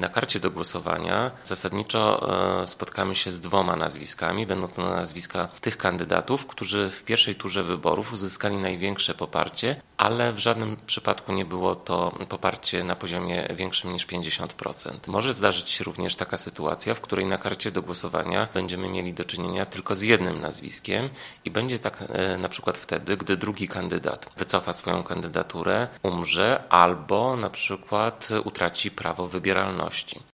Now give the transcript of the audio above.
Na karcie do głosowania zasadniczo spotkamy się z dwoma nazwiskami. Będą to nazwiska tych kandydatów, którzy w pierwszej turze wyborów uzyskali największe poparcie, ale w żadnym przypadku nie było to poparcie na poziomie większym niż 50%. Może zdarzyć się również taka sytuacja, w której na karcie do głosowania będziemy mieli do czynienia tylko z jednym nazwiskiem i będzie tak na przykład wtedy, gdy drugi kandydat wycofa swoją kandydaturę, umrze albo na przykład utraci prawo wybieralności.